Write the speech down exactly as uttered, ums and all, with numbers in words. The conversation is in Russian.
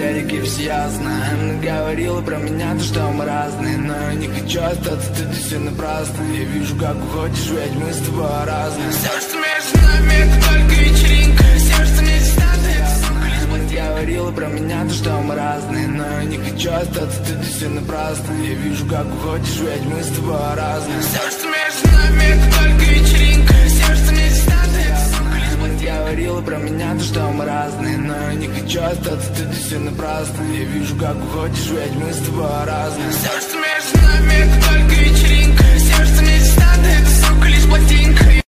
истерике все ясно. Она говорила про меня, то что мы разные, но я не хочу остаться, ты здесь все напрасно. Я вижу, как уходишь, ведь мы с тобой разные. Все, что между нами, это только вечеринка. Все, что мне здесь надо, это сука, лишь бы ты говорила про меня, то что мы разные, но я не хочу остаться, ты здесь все напрасно. Я вижу, как уходишь, ведь мы с тобой разные. Все, что между нами, это только вечеринка. Все, что мне здесь надо, это сука, лишь бы ты говорила про меня, то что мы разные, но я не хочу остаться, ты здесь все напрасно. Я вижу, как уходишь, ведь мы с тобой разные. Все, что между нами, это только вечеринка. Все, что мне здесь надо, это сука, лишь пластинка.